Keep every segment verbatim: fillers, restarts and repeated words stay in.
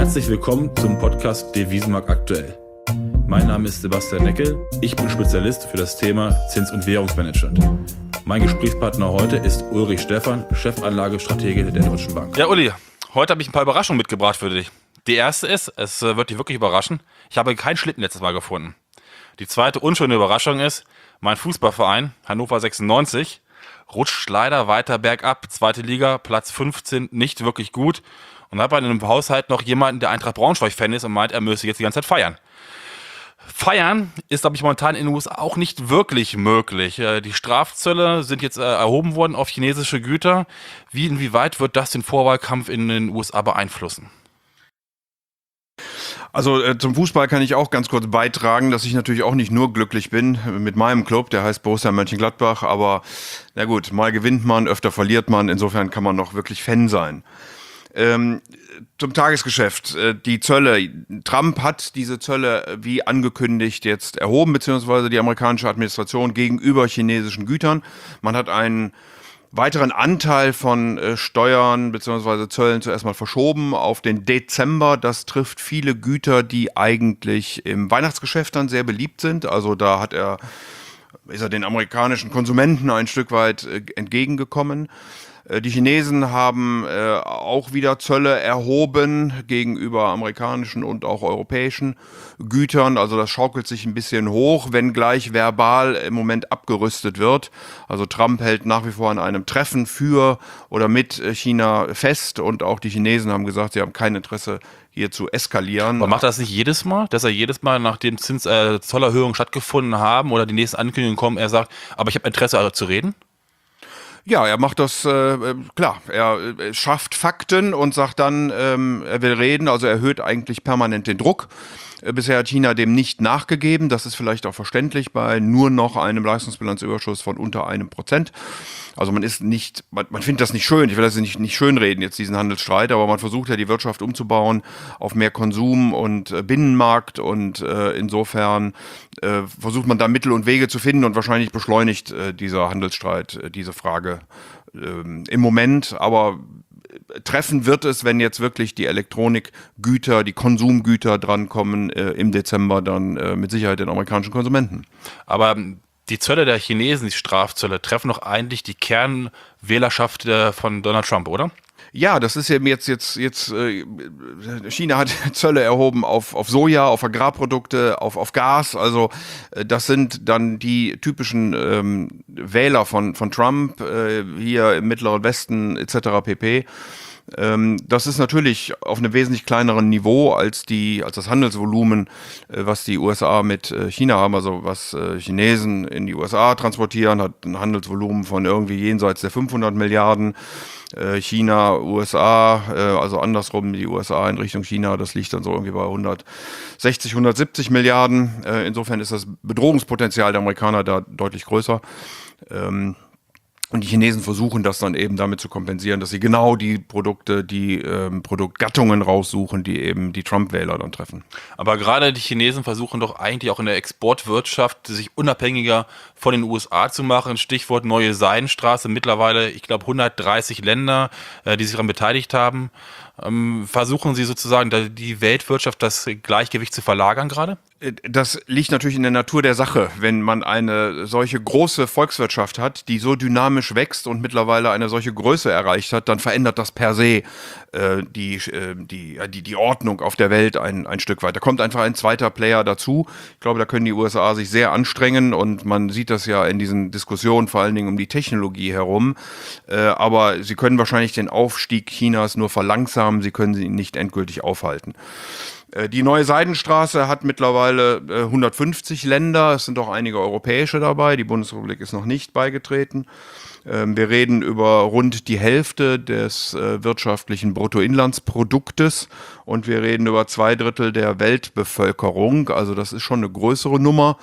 Herzlich willkommen zum Podcast Devisenmarkt aktuell. Mein Name ist Sebastian Neckel, ich bin Spezialist für das Thema Zins- und Währungsmanagement. Mein Gesprächspartner heute ist Ulrich Stephan, Chefanlagestratege der Deutschen Bank. Ja, Uli, heute habe ich ein paar Überraschungen mitgebracht für dich. Die erste ist, es wird dich wirklich überraschen, ich habe keinen Schlitten letztes Mal gefunden. Die zweite unschöne Überraschung ist, mein Fußballverein, Hannover sechsundneunzig, rutscht leider weiter bergab. Zweite Liga, Platz fünfzehn, nicht wirklich gut. Und habe in einem Haushalt noch jemanden, der Eintracht Braunschweig-Fan ist und meint, er müsse jetzt die ganze Zeit feiern. Feiern ist, glaube ich, momentan in den U S A auch nicht wirklich möglich. Die Strafzölle sind jetzt erhoben worden auf chinesische Güter. Wie, inwieweit wird das den Vorwahlkampf in den U S A beeinflussen? Also äh, zum Fußball kann ich auch ganz kurz beitragen, dass ich natürlich auch nicht nur glücklich bin mit meinem Club, der heißt Borussia Mönchengladbach, aber na gut, mal gewinnt man, öfter verliert man, insofern kann man noch wirklich Fan sein. Ähm, zum Tagesgeschäft, äh, die Zölle, Trump hat diese Zölle wie angekündigt jetzt erhoben, beziehungsweise die amerikanische Administration gegenüber chinesischen Gütern. Man hat einen weiteren Anteil von äh, Steuern bzw. Zöllen zuerst mal verschoben auf den Dezember. Das trifft viele Güter, die eigentlich im Weihnachtsgeschäft dann sehr beliebt sind. Also da hat er, ist er den amerikanischen Konsumenten ein Stück weit äh, entgegengekommen. Äh, die Chinesen haben äh, auch wieder Zölle erhoben gegenüber amerikanischen und auch europäischen Gütern. Also das schaukelt sich ein bisschen hoch, wenngleich verbal im Moment abgerüstet wird. Also Trump hält nach wie vor an einem Treffen für oder mit China fest und auch die Chinesen haben gesagt, sie haben kein Interesse hier zu eskalieren. Aber macht er das nicht jedes Mal, dass er jedes Mal, nachdem Zins, äh, Zollerhöhungen stattgefunden haben oder die nächsten Ankündigungen kommen, er sagt, aber ich habe Interesse also zu reden? Ja, er macht das, äh, klar, er äh, schafft Fakten und sagt dann, ähm, er will reden, also erhöht eigentlich permanent den Druck. Äh, bisher hat China dem nicht nachgegeben, das ist vielleicht auch verständlich bei nur noch einem Leistungsbilanzüberschuss von unter einem Prozent. Also man ist nicht, man, man findet das nicht schön, ich will das nicht, nicht schönreden jetzt, diesen Handelsstreit, aber man versucht ja die Wirtschaft umzubauen auf mehr Konsum und äh, Binnenmarkt und äh, insofern äh, versucht man da Mittel und Wege zu finden und wahrscheinlich beschleunigt äh, dieser Handelsstreit äh, diese Frage äh, im Moment, aber treffen wird es, wenn jetzt wirklich die Elektronikgüter, die Konsumgüter drankommen, äh, im Dezember dann äh, mit Sicherheit den amerikanischen Konsumenten. Aber die Zölle der Chinesen, die Strafzölle, treffen doch eigentlich die Kernwählerschaft von Donald Trump, oder? Ja, das ist eben jetzt, jetzt, jetzt, äh, China hat Zölle erhoben auf, auf Soja, auf Agrarprodukte, auf, auf Gas. Also äh, das sind dann die typischen ähm, Wähler von, von Trump, äh, hier im Mittleren Westen et cetera pp. Ähm, das ist natürlich auf einem wesentlich kleineren Niveau als die, als das Handelsvolumen, äh, was die U S A mit äh, China haben. Also was äh, Chinesen in die U S A transportieren, hat ein Handelsvolumen von irgendwie jenseits der fünfhundert Milliarden. Äh, China, U S A, äh, also andersrum die U S A in Richtung China, das liegt dann so irgendwie bei hundertsechzig, hundertsiebzig Milliarden. Äh, insofern ist das Bedrohungspotenzial der Amerikaner da deutlich größer. Ähm, Und die Chinesen versuchen das dann eben damit zu kompensieren, dass sie genau die Produkte, die ähm, Produktgattungen raussuchen, die eben die Trump-Wähler dann treffen. Aber gerade die Chinesen versuchen doch eigentlich auch in der Exportwirtschaft sich unabhängiger von den U S A zu machen. Stichwort neue Seidenstraße. Mittlerweile, ich glaube, hundertdreißig Länder, äh, die sich daran beteiligt haben. Ähm, versuchen sie sozusagen die Weltwirtschaft, das Gleichgewicht zu verlagern gerade? Das liegt natürlich in der Natur der Sache. Wenn man eine solche große Volkswirtschaft hat, die so dynamisch wächst und mittlerweile eine solche Größe erreicht hat, dann verändert das per se äh, die, äh, die, die, die Ordnung auf der Welt ein, ein Stück weit. Da kommt einfach ein zweiter Player dazu. Ich glaube, da können die U S A sich sehr anstrengen und man sieht das ja in diesen Diskussionen vor allen Dingen um die Technologie herum. Äh, aber sie können wahrscheinlich den Aufstieg Chinas nur verlangsamen, sie können ihn nicht endgültig aufhalten. Die neue Seidenstraße hat mittlerweile hundertfünfzig Länder, es sind auch einige europäische dabei, die Bundesrepublik ist noch nicht beigetreten. Wir reden über rund die Hälfte des wirtschaftlichen Bruttoinlandsproduktes und wir reden über zwei Drittel der Weltbevölkerung, also das ist schon eine größere Nummer.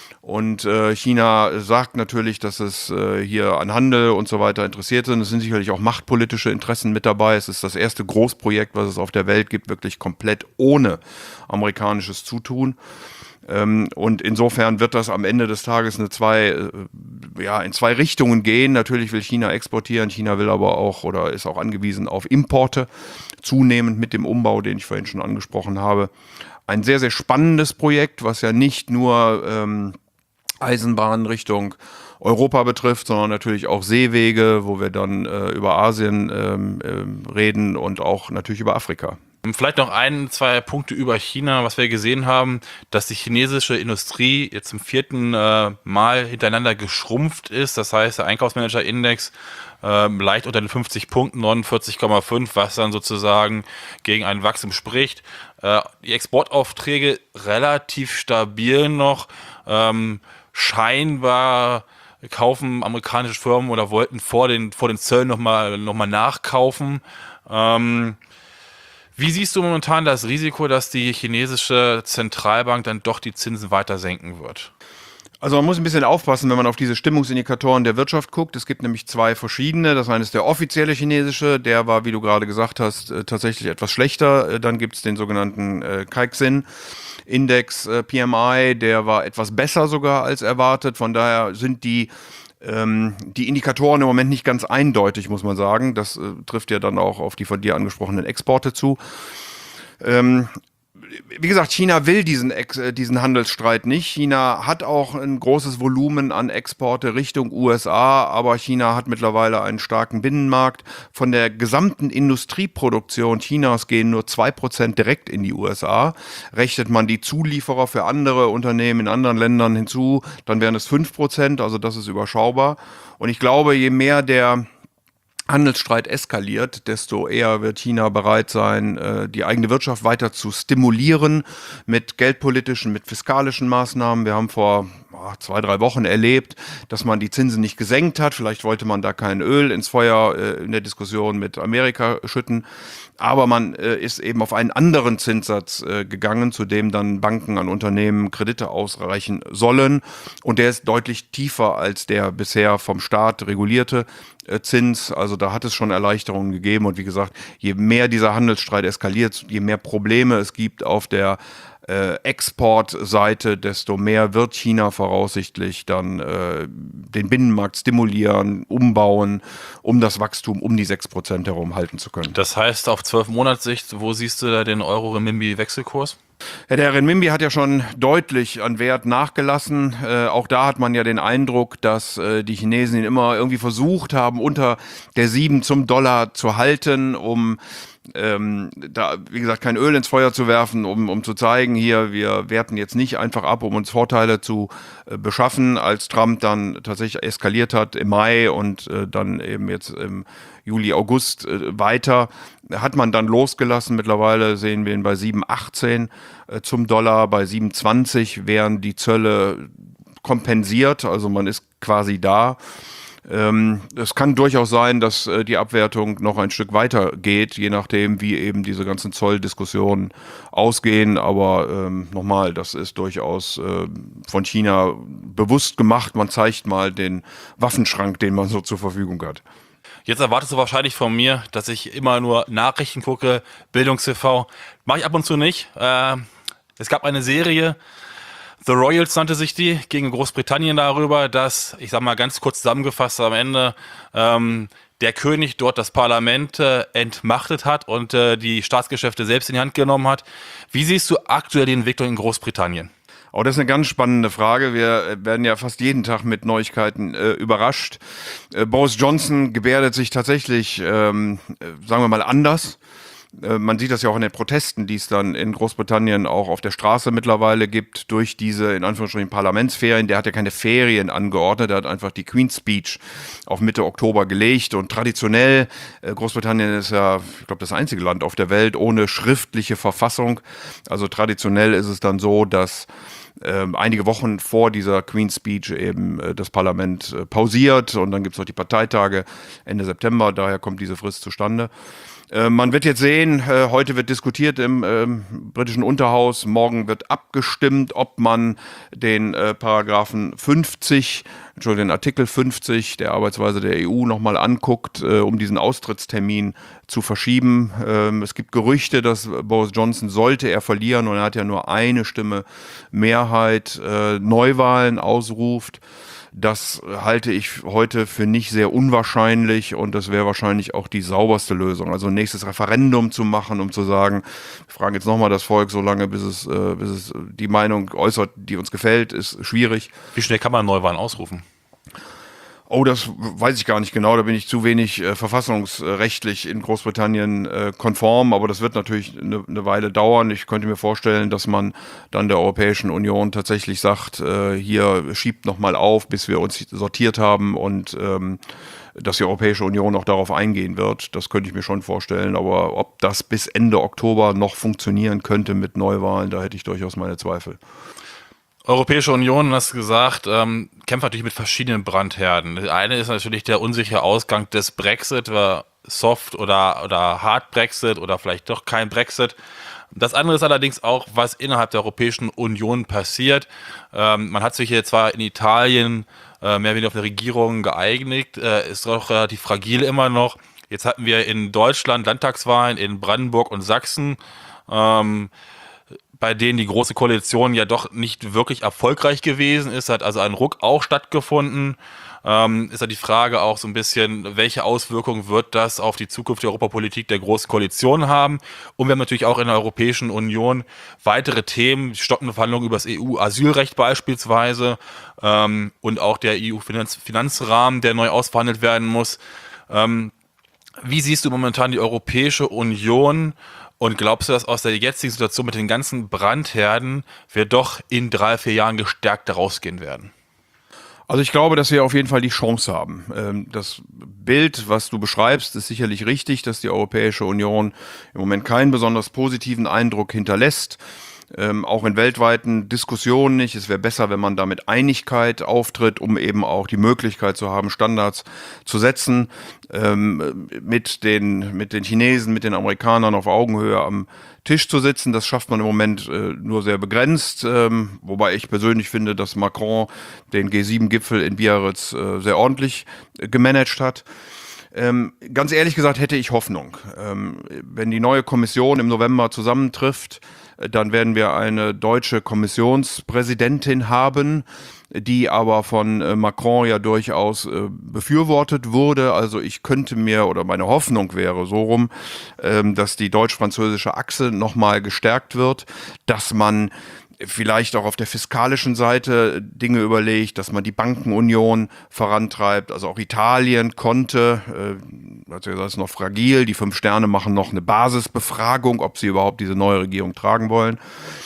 Und äh, China sagt natürlich, dass es äh, hier an Handel und so weiter interessiert sind. Es sind sicherlich auch machtpolitische Interessen mit dabei. Es ist das erste Großprojekt, was es auf der Welt gibt, wirklich komplett ohne amerikanisches Zutun. Ähm, und insofern wird das am Ende des Tages eine zwei, äh, ja, in zwei Richtungen gehen. Natürlich will China exportieren, China will aber auch oder ist auch angewiesen auf Importe, zunehmend mit dem Umbau, den ich vorhin schon angesprochen habe. Ein sehr, sehr spannendes Projekt, was ja nicht nur ähm, Eisenbahn Richtung Europa betrifft, sondern natürlich auch Seewege, wo wir dann äh, über Asien ähm, ähm, reden und auch natürlich über Afrika. Vielleicht noch ein, zwei Punkte über China, was wir gesehen haben, dass die chinesische Industrie jetzt zum vierten äh, Mal hintereinander geschrumpft ist. Das heißt, der Einkaufsmanager-Index äh, leicht unter den fünfzig Punkten, neunundvierzig Komma fünf, was dann sozusagen gegen ein Wachstum spricht. Äh, die Exportaufträge relativ stabil noch. Ähm, scheinbar kaufen amerikanische Firmen oder wollten vor den, vor den Zöllen nochmal noch mal nachkaufen. Ähm, Wie siehst du momentan das Risiko, dass die chinesische Zentralbank dann doch die Zinsen weiter senken wird? Also man muss ein bisschen aufpassen, wenn man auf diese Stimmungsindikatoren der Wirtschaft guckt. Es gibt nämlich zwei verschiedene. Das eine ist der offizielle chinesische, der war, wie du gerade gesagt hast, äh, tatsächlich etwas schlechter. Äh, dann gibt es den sogenannten äh, Caixin-Index äh, P M I, der war etwas besser sogar als erwartet. Von daher sind die ähm, die Indikatoren im Moment nicht ganz eindeutig, muss man sagen. Das äh, trifft ja dann auch auf die von dir angesprochenen Exporte zu. Ähm, Wie gesagt, China will diesen, Ex- äh, diesen Handelsstreit nicht. China hat auch ein großes Volumen an Exporte Richtung U S A, aber China hat mittlerweile einen starken Binnenmarkt. Von der gesamten Industrieproduktion Chinas gehen nur zwei Prozent direkt in die U S A. Rechnet man die Zulieferer für andere Unternehmen in anderen Ländern hinzu, dann wären es fünf Prozent, also das ist überschaubar. Und ich glaube, je mehr der Handelsstreit eskaliert, desto eher wird China bereit sein, die eigene Wirtschaft weiter zu stimulieren mit geldpolitischen, mit fiskalischen Maßnahmen. Wir haben vor zwei, drei Wochen erlebt, dass man die Zinsen nicht gesenkt hat. Vielleicht wollte man da kein Öl ins Feuer in der Diskussion mit Amerika schütten. Aber man ist eben auf einen anderen Zinssatz gegangen, zu dem dann Banken an Unternehmen Kredite ausreichen sollen. Und der ist deutlich tiefer als der bisher vom Staat regulierte Zins. Also da hat es schon Erleichterungen gegeben. Und wie gesagt, je mehr dieser Handelsstreit eskaliert, je mehr Probleme es gibt auf der äh, Exportseite, desto mehr wird China voraussichtlich dann äh, den Binnenmarkt stimulieren, umbauen, um das Wachstum um die sechs Prozent herum halten zu können. Das heißt, auf zwölf Monatssicht, wo siehst du da den Euro-Renminbi-Wechselkurs? Ja, der Renminbi hat ja schon deutlich an Wert nachgelassen. Äh, auch da hat man ja den Eindruck, dass äh, die Chinesen ihn immer irgendwie versucht haben, unter der sieben zum Dollar zu halten, um ähm, da, wie gesagt, kein Öl ins Feuer zu werfen, um, um zu zeigen, hier, wir werten jetzt nicht einfach ab, um uns Vorteile zu äh, beschaffen, als Trump dann tatsächlich eskaliert hat im Mai und äh, dann eben jetzt im Juli, August äh, weiter, hat man dann losgelassen. Mittlerweile sehen wir ihn bei sieben Komma achtzehn äh, zum Dollar, bei sieben Komma zwanzig wären die Zölle kompensiert, also man ist quasi da. Ähm, es kann durchaus sein, dass äh, die Abwertung noch ein Stück weiter geht, je nachdem, wie eben diese ganzen Zolldiskussionen ausgehen. Aber ähm, nochmal, das ist durchaus äh, von China bewusst gemacht. Man zeigt mal den Waffenschrank, den man so zur Verfügung hat. Jetzt erwartest du wahrscheinlich von mir, dass ich immer nur Nachrichten gucke, Bildungs-T V. Mache ich ab und zu nicht. Äh, es gab eine Serie, The Royals nannte sich die, gegen Großbritannien darüber, dass, ich sag mal ganz kurz zusammengefasst am Ende, ähm, der König dort das Parlament äh, entmachtet hat und äh, die Staatsgeschäfte selbst in die Hand genommen hat. Wie siehst du aktuell die Entwicklung in Großbritannien? Oh, das ist eine ganz spannende Frage. Wir werden ja fast jeden Tag mit Neuigkeiten äh, überrascht. Äh, Boris Johnson gebärdet sich tatsächlich, ähm, sagen wir mal, anders. Äh, man sieht das ja auch in den Protesten, die es dann in Großbritannien auch auf der Straße mittlerweile gibt, durch diese, in Anführungsstrichen, Parlamentsferien. Der hat ja keine Ferien angeordnet, der hat einfach die Queen's Speech auf Mitte Oktober gelegt. Und traditionell, äh, Großbritannien ist ja, ich glaube, das einzige Land auf der Welt ohne schriftliche Verfassung. Also traditionell ist es dann so, dass Ähm, einige Wochen vor dieser Queen's Speech eben äh, das Parlament äh, pausiert und dann gibt es noch die Parteitage Ende September, daher kommt diese Frist zustande. Äh, man wird jetzt sehen, äh, heute wird diskutiert im äh, britischen Unterhaus, morgen wird abgestimmt, ob man den äh, Paragraphen fünfzig Entschuldigung, den Artikel fünfzig der Arbeitsweise der E U nochmal anguckt, äh, um diesen Austrittstermin zu verschieben. Ähm, es gibt Gerüchte, dass Boris Johnson, sollte er verlieren, und er hat ja nur eine Stimme Mehrheit, äh, Neuwahlen ausruft. Das halte ich heute für nicht sehr unwahrscheinlich, und das wäre wahrscheinlich auch die sauberste Lösung. Also ein nächstes Referendum zu machen, um zu sagen, wir fragen jetzt nochmal das Volk so lange, bis es, äh, bis es die Meinung äußert, die uns gefällt, ist schwierig. Wie schnell kann man Neuwahlen ausrufen? Oh, das weiß ich gar nicht genau, da bin ich zu wenig äh, verfassungsrechtlich in Großbritannien äh, konform, aber das wird natürlich eine, eine Weile dauern. Ich könnte mir vorstellen, dass man dann der Europäischen Union tatsächlich sagt, äh, hier schiebt nochmal auf, bis wir uns sortiert haben, und ähm, dass die Europäische Union auch darauf eingehen wird. Das könnte ich mir schon vorstellen, aber ob das bis Ende Oktober noch funktionieren könnte mit Neuwahlen, da hätte ich durchaus meine Zweifel. Europäische Union, du hast gesagt, ähm, kämpft natürlich mit verschiedenen Brandherden. Das eine ist natürlich der unsichere Ausgang des Brexit, Soft oder, oder Hard Brexit oder vielleicht doch kein Brexit. Das andere ist allerdings auch, was innerhalb der Europäischen Union passiert. Ähm, man hat sich hier zwar in Italien äh, mehr oder weniger auf eine Regierung geeinigt, äh, ist doch relativ fragil immer noch. Jetzt hatten wir in Deutschland Landtagswahlen in Brandenburg und Sachsen, ähm, bei denen die Große Koalition ja doch nicht wirklich erfolgreich gewesen ist, hat also ein Ruck auch stattgefunden. Ähm, ist ja die Frage auch so ein bisschen, welche Auswirkungen wird das auf die Zukunft der Europapolitik der Großen Koalition haben? Und wir haben natürlich auch in der Europäischen Union weitere Themen, stockende Verhandlungen über das E U-Asylrecht beispielsweise, ähm, und auch der E U-Finanzrahmen, der neu ausverhandelt werden muss. Ähm, wie siehst du momentan die Europäische Union? Und glaubst du, dass aus der jetzigen Situation mit den ganzen Brandherden wir doch in drei, vier Jahren gestärkt rausgehen werden? Also ich glaube, dass wir auf jeden Fall die Chance haben. Das Bild, was du beschreibst, ist sicherlich richtig, dass die Europäische Union im Moment keinen besonders positiven Eindruck hinterlässt. Ähm, auch in weltweiten Diskussionen nicht. Es wäre besser, wenn man da mit Einigkeit auftritt, um eben auch die Möglichkeit zu haben, Standards zu setzen, ähm, mit den, mit den Chinesen, mit den Amerikanern auf Augenhöhe am Tisch zu sitzen. Das schafft man im Moment äh, nur sehr begrenzt, ähm, wobei ich persönlich finde, dass Macron den G sieben Gipfel in Biarritz äh, sehr ordentlich äh, gemanagt hat. Ähm, ganz ehrlich gesagt hätte ich Hoffnung. Ähm, wenn die neue Kommission im November zusammentrifft, dann werden wir eine deutsche Kommissionspräsidentin haben, die aber von äh, Macron ja durchaus äh, befürwortet wurde. Also ich könnte mir, oder meine Hoffnung wäre so rum, ähm, dass die deutsch-französische Achse nochmal gestärkt wird, dass man vielleicht auch auf der fiskalischen Seite Dinge überlegt, dass man die Bankenunion vorantreibt. Also auch Italien konnte, äh, also das ist noch fragil, die fünf Sterne machen noch eine Basisbefragung, ob sie überhaupt diese neue Regierung tragen wollen.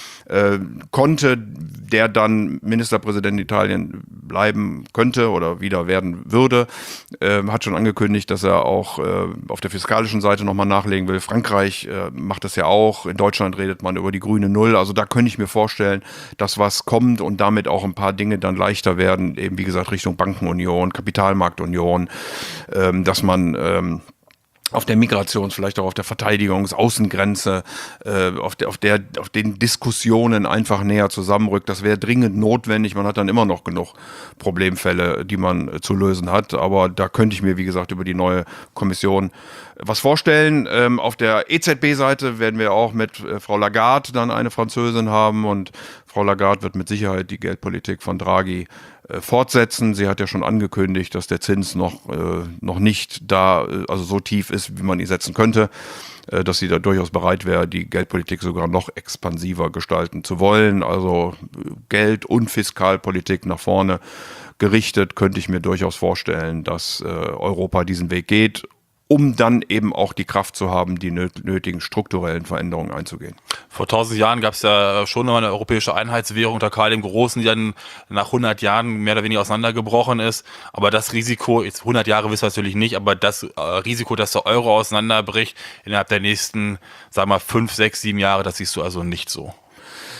Äh, konnte, der dann Ministerpräsident Italien bleiben könnte oder wieder werden würde, äh, hat schon angekündigt, dass er auch äh, auf der fiskalischen Seite nochmal nachlegen will. Frankreich äh, macht das ja auch. In Deutschland redet man über die grüne Null. Also da könnte ich mir vorstellen, dass was kommt und damit auch ein paar Dinge dann leichter werden, eben wie gesagt Richtung Bankenunion, Kapitalmarktunion, ähm, dass man ähm, auf der Migrations-, vielleicht auch auf der Verteidigungsaußengrenze, äh, auf, der, auf, der, auf den Diskussionen einfach näher zusammenrückt. Das wäre dringend notwendig. Man hat dann immer noch genug Problemfälle, die man äh, zu lösen hat. Aber da könnte ich mir, wie gesagt, über die neue Kommission was vorstellen. Ähm, auf der E Z B-Seite werden wir auch mit äh, Frau Lagarde dann eine Französin haben, und Frau Lagarde wird mit Sicherheit die Geldpolitik von Draghi äh, fortsetzen. Sie hat ja schon angekündigt, dass der Zins noch, äh, noch nicht da, äh, also so tief ist, wie man ihn setzen könnte, äh, dass sie da durchaus bereit wäre, die Geldpolitik sogar noch expansiver gestalten zu wollen. Also äh, Geld- und Fiskalpolitik nach vorne gerichtet, könnte ich mir durchaus vorstellen, dass äh, Europa diesen Weg geht, um dann eben auch die Kraft zu haben, die nötigen strukturellen Veränderungen einzugehen. Vor tausend Jahren gab es ja schon noch eine europäische Einheitswährung unter Karl dem Großen, die dann nach hundert Jahren mehr oder weniger auseinandergebrochen ist. Aber das Risiko, jetzt hundert Jahre wissen wir natürlich nicht, aber das äh, Risiko, dass der Euro auseinanderbricht innerhalb der nächsten, sagen wir mal, fünf, sechs, sieben Jahre, das siehst du also nicht so.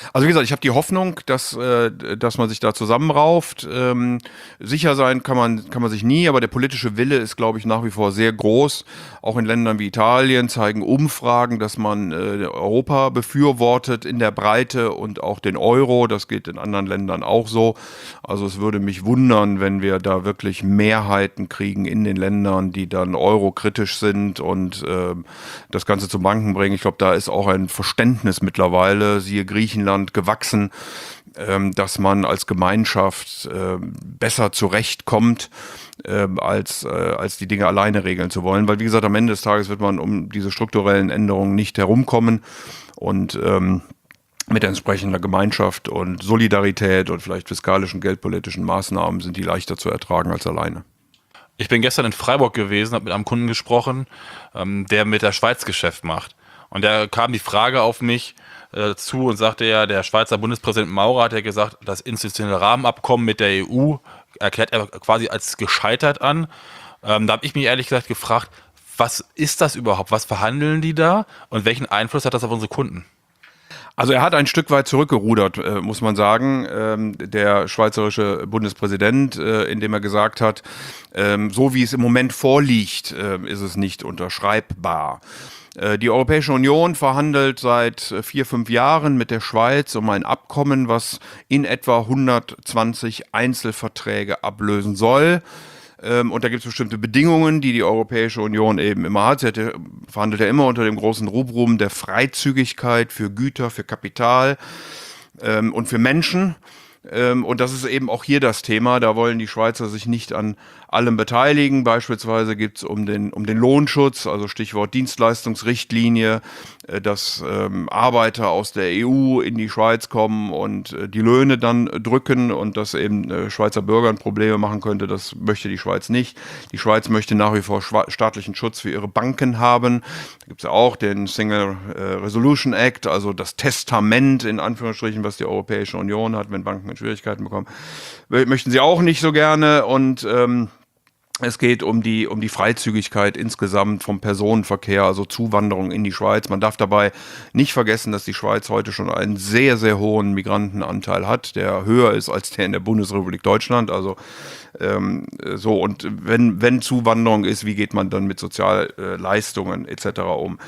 Also wie gesagt, ich habe die Hoffnung, dass, äh, dass man sich da zusammenrauft. Ähm, sicher sein kann man, kann man sich nie, aber der politische Wille ist, glaube ich, nach wie vor sehr groß. Auch in Ländern wie Italien zeigen Umfragen, dass man äh, Europa befürwortet in der Breite und auch den Euro. Das geht in anderen Ländern auch so. Also es würde mich wundern, wenn wir da wirklich Mehrheiten kriegen in den Ländern, die dann eurokritisch sind und äh, das Ganze zum Banken bringen. Ich glaube, da ist auch ein Verständnis mittlerweile, siehe Griechenland, gewachsen, ähm, dass man als Gemeinschaft äh, besser zurechtkommt, äh, als, äh, als die Dinge alleine regeln zu wollen. Weil, wie gesagt, am Ende des Tages wird man um diese strukturellen Änderungen nicht herumkommen und ähm, mit entsprechender Gemeinschaft und Solidarität und vielleicht fiskalischen, geldpolitischen Maßnahmen sind die leichter zu ertragen als alleine. Ich bin gestern in Freiburg gewesen, habe mit einem Kunden gesprochen, ähm, der mit der Schweiz Geschäft macht. Und da kam die Frage auf mich äh, zu und sagte ja, der Schweizer Bundespräsident Maurer hat ja gesagt, das institutionelle Rahmenabkommen mit der E U erklärt er quasi als gescheitert an. Ähm, da habe ich mich ehrlich gesagt gefragt, was ist das überhaupt? Was verhandeln die da? Und welchen Einfluss hat das auf unsere Kunden? Also er hat ein Stück weit zurückgerudert, äh, muss man sagen, ähm, der schweizerische Bundespräsident, äh, indem er gesagt hat, ähm, so wie es im Moment vorliegt, äh, ist es nicht unterschreibbar. Äh, die Europäische Union verhandelt seit äh, vier, fünf Jahren mit der Schweiz um ein Abkommen, was in etwa hundertzwanzig Einzelverträge ablösen soll. Und da gibt es bestimmte Bedingungen, die die Europäische Union eben immer hat. Sie hat ja, verhandelt ja immer unter dem großen Rubrum der Freizügigkeit für Güter, für Kapital ähm, und für Menschen. Ähm, und das ist eben auch hier das Thema. Da wollen die Schweizer sich nicht an allem beteiligen. Beispielsweise gibt es um den, um den Lohnschutz, also Stichwort Dienstleistungsrichtlinie, äh, dass ähm, Arbeiter aus der E U in die Schweiz kommen und äh, die Löhne dann drücken und das eben äh, Schweizer Bürgern Probleme machen könnte. Das möchte die Schweiz nicht. Die Schweiz möchte nach wie vor schwa- staatlichen Schutz für ihre Banken haben. Da gibt es ja auch den Single äh, Resolution Act, also das Testament in Anführungsstrichen, was die Europäische Union hat, wenn Banken in Schwierigkeiten bekommen. Möchten sie auch nicht so gerne und ähm, es geht um die, um die Freizügigkeit insgesamt vom Personenverkehr, also Zuwanderung in die Schweiz. Man darf dabei nicht vergessen, dass die Schweiz heute schon einen sehr, sehr hohen Migrantenanteil hat, der höher ist als der in der Bundesrepublik Deutschland. Also ähm, so, und wenn, wenn Zuwanderung ist, wie geht man dann mit Sozialleistungen et cetera um?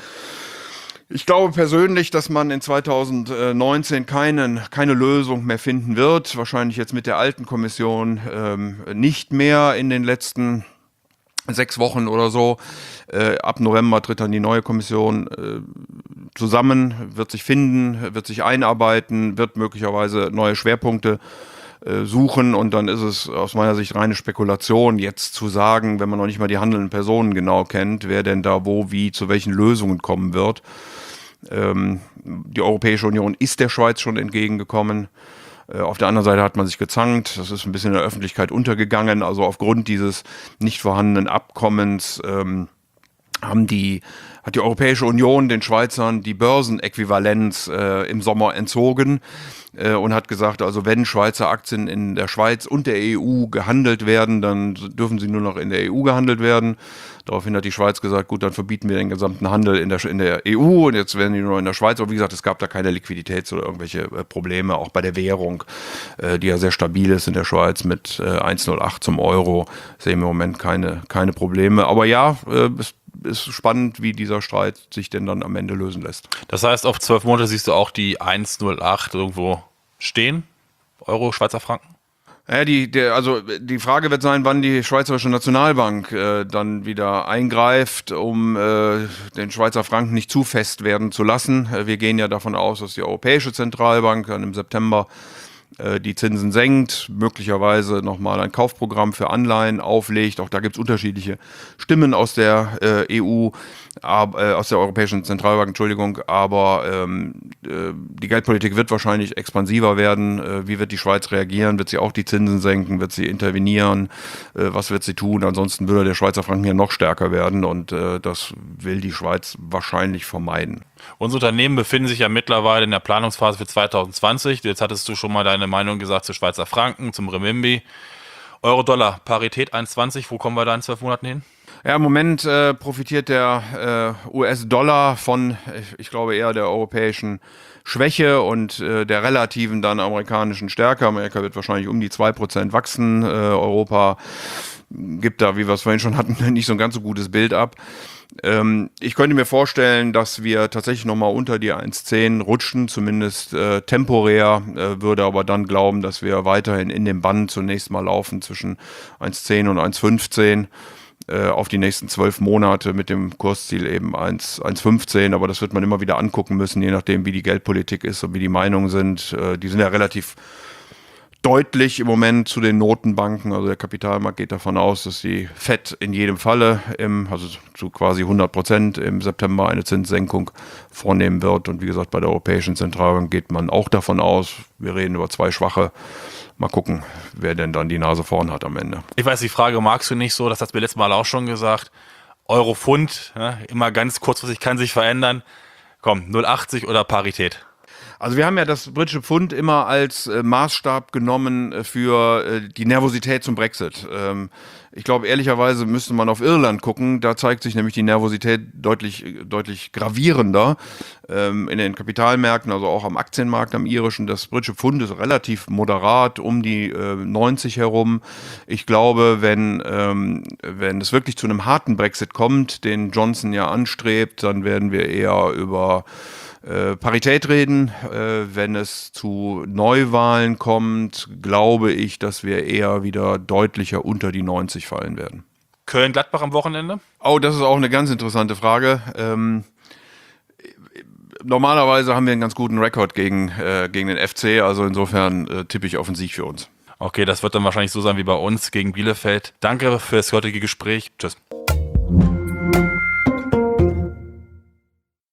Ich glaube persönlich, dass man in zweitausendneunzehn keinen, keine Lösung mehr finden wird. Wahrscheinlich jetzt mit der alten Kommission ähm, nicht mehr in den letzten sechs Wochen oder so. Äh, ab November tritt dann die neue Kommission äh, zusammen, wird sich finden, wird sich einarbeiten, wird möglicherweise neue Schwerpunkte äh, suchen und dann ist es aus meiner Sicht reine Spekulation, jetzt zu sagen, wenn man noch nicht mal die handelnden Personen genau kennt, wer denn da wo, wie, zu welchen Lösungen kommen wird. Ähm, die Europäische Union ist der Schweiz schon entgegengekommen. Äh, auf der anderen Seite hat man sich gezankt. Das ist ein bisschen in der Öffentlichkeit untergegangen. Also aufgrund dieses nicht vorhandenen Abkommens ähm, haben die, hat die Europäische Union den Schweizern die Börsenäquivalenz äh, im Sommer entzogen äh, und hat gesagt, also wenn Schweizer Aktien in der Schweiz und der E U gehandelt werden, dann dürfen sie nur noch in der E U gehandelt werden. Daraufhin hat die Schweiz gesagt, gut, dann verbieten wir den gesamten Handel in der, in der E U und jetzt werden die nur in der Schweiz. Aber wie gesagt, es gab da keine Liquiditäts- oder irgendwelche äh, Probleme, auch bei der Währung, äh, die ja sehr stabil ist in der Schweiz mit äh, eins Komma null acht zum Euro, sehen wir im Moment keine, keine Probleme. Aber ja, äh, es ist spannend, wie dieser Streit sich denn dann am Ende lösen lässt. Das heißt, auf zwölf Monate siehst du auch die eins Komma null acht irgendwo stehen? Euro, Schweizer Franken? Ja, die, der, also die Frage wird sein, wann die Schweizerische Nationalbank äh, dann wieder eingreift, um äh, den Schweizer Franken nicht zu fest werden zu lassen. Äh, wir gehen ja davon aus, dass die Europäische Zentralbank dann im September äh, die Zinsen senkt, möglicherweise nochmal ein Kaufprogramm für Anleihen auflegt. Auch da gibt es unterschiedliche Stimmen aus der äh, E U, ab, äh, aus der Europäischen Zentralbank, Entschuldigung, aber ähm, äh, die Geldpolitik wird wahrscheinlich expansiver werden. Äh, wie wird die Schweiz reagieren? Wird sie auch die Zinsen senken? Wird sie intervenieren? Äh, was wird sie tun? Ansonsten würde der Schweizer Franken hier noch stärker werden und äh, das will die Schweiz wahrscheinlich vermeiden. Unsere Unternehmen befinden sich ja mittlerweile in der Planungsphase für zwanzig zwanzig. Jetzt hattest du schon mal deine Meinung gesagt zu Schweizer Franken, zum Renminbi. Euro-Dollar, Parität eins Komma zwanzig, wo kommen wir da in zwölf Monaten hin? Ja, im Moment äh, profitiert der äh, U S-Dollar von, ich, ich glaube, eher der europäischen Schwäche und äh, der relativen dann amerikanischen Stärke. Amerika wird wahrscheinlich um die zwei Prozent wachsen. Äh, Europa gibt da, wie wir es vorhin schon hatten, nicht so ein ganz so gutes Bild ab. Ähm, ich könnte mir vorstellen, dass wir tatsächlich nochmal unter die eins Komma zehn rutschen, zumindest äh, temporär, äh, würde aber dann glauben, dass wir weiterhin in dem Band zunächst mal laufen zwischen eins Komma zehn und eins Komma fünfzehn. Auf die nächsten zwölf Monate mit dem Kursziel eben eins Komma fünfzehn, aber das wird man immer wieder angucken müssen, je nachdem, wie die Geldpolitik ist und wie die Meinungen sind. Die sind ja relativ deutlich im Moment zu den Notenbanken, also der Kapitalmarkt geht davon aus, dass die Fed in jedem Falle, im, also zu quasi hundert Prozent im September eine Zinssenkung vornehmen wird und wie gesagt, bei der Europäischen Zentralbank geht man auch davon aus, wir reden über zwei schwache. Mal gucken, wer denn dann die Nase vorn hat am Ende. Ich weiß, die Frage magst du nicht so, das hast du mir letztes Mal auch schon gesagt. Euro-Pfund, ja, immer ganz kurzfristig, kann sich verändern. Komm, null Komma achtzig oder Parität? Also wir haben ja das britische Pfund immer als äh, Maßstab genommen äh, für äh, die Nervosität zum Brexit. Ähm, ich glaube, ehrlicherweise müsste man auf Irland gucken. Da zeigt sich nämlich die Nervosität deutlich, deutlich gravierender ähm, in den Kapitalmärkten, also auch am Aktienmarkt, am irischen. Das britische Pfund ist relativ moderat, um die äh, neunzig herum. Ich glaube, wenn, ähm, wenn es wirklich zu einem harten Brexit kommt, den Johnson ja anstrebt, dann werden wir eher über Äh, Parität reden. Äh, wenn es zu Neuwahlen kommt, glaube ich, dass wir eher wieder deutlicher unter die neunzig fallen werden. Köln-Gladbach am Wochenende? Oh, das ist auch eine ganz interessante Frage. Ähm, normalerweise haben wir einen ganz guten Rekord gegen, äh, gegen den F C, also insofern äh, tippe ich auf einen Sieg für uns. Okay, das wird dann wahrscheinlich so sein wie bei uns gegen Bielefeld. Danke für das heutige Gespräch. Tschüss.